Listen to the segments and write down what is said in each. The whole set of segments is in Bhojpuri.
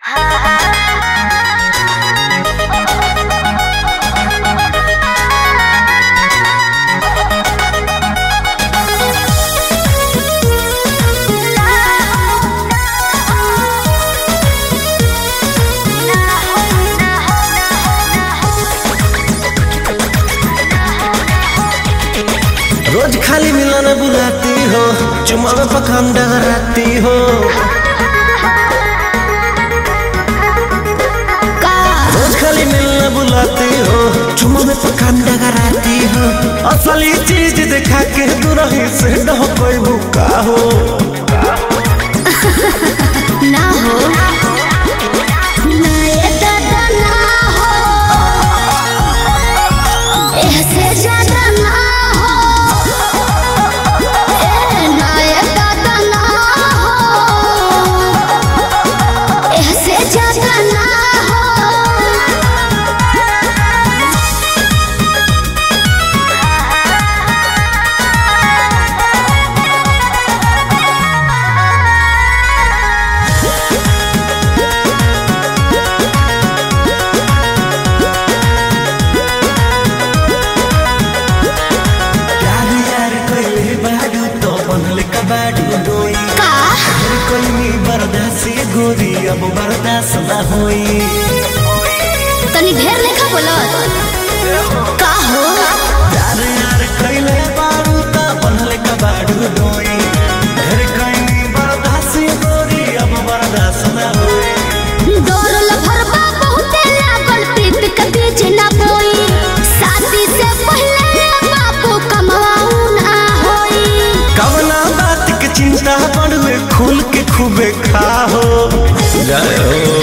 रोज खाली मिलन बुलाती हो, चुमा में पकाम डगराती हो। रोज खाली मिलन बुलाती हो, चुमा में पकाम डगराती हो। असली चीज दिखा के तू रही से न कोई भूखा हो ना हो ना ये दादा ना हो, ऐसे ज्यादा ना गोरी अब बर्दाश्त न होई। तनी ढेर लेखा बोलत का हो यार यार कइले बारू ता बनले का बाडू दोई। ढेर कइनी बर्दाश्त गोरी अब बर्दाश्त न होई। दौड़ल भरबा बहुते लागल प्रीत के बीच ना बोई। शादी से पहले बापू कमाऊ ना होई। कवना बात के चिंता पड़वे खुल के खूबे खाओ जय हो।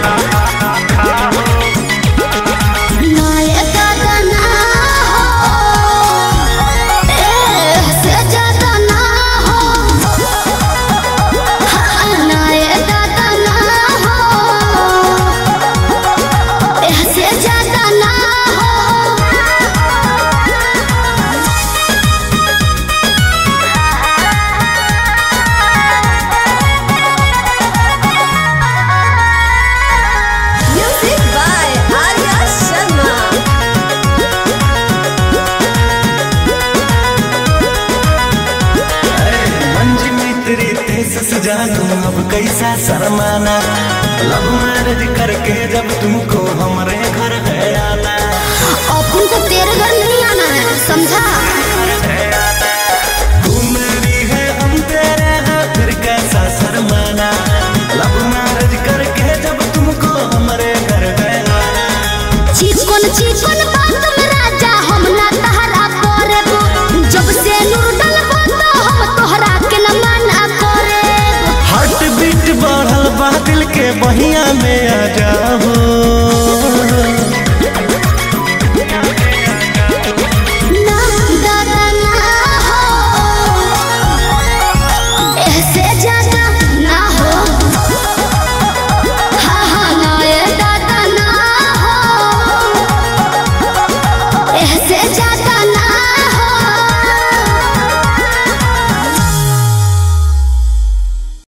जानू अब कैसा शर्माना, लव मैरिज करके जब तुमको हमारे घर है आना। अपन को तेरे घर नहीं आना है, समझा? तू मेरी है हम तेरे हैं, फिर कैसा शर्माना। लव मैरिज करके जब तुमको हमारे घर है आना। चिकन चिकन बात में राजा हम ना तहरा करेबो। जब से नूर डलबो तो हम तोहरा के न माना बढ़ल बा दिल के बहिया में आ जाओ।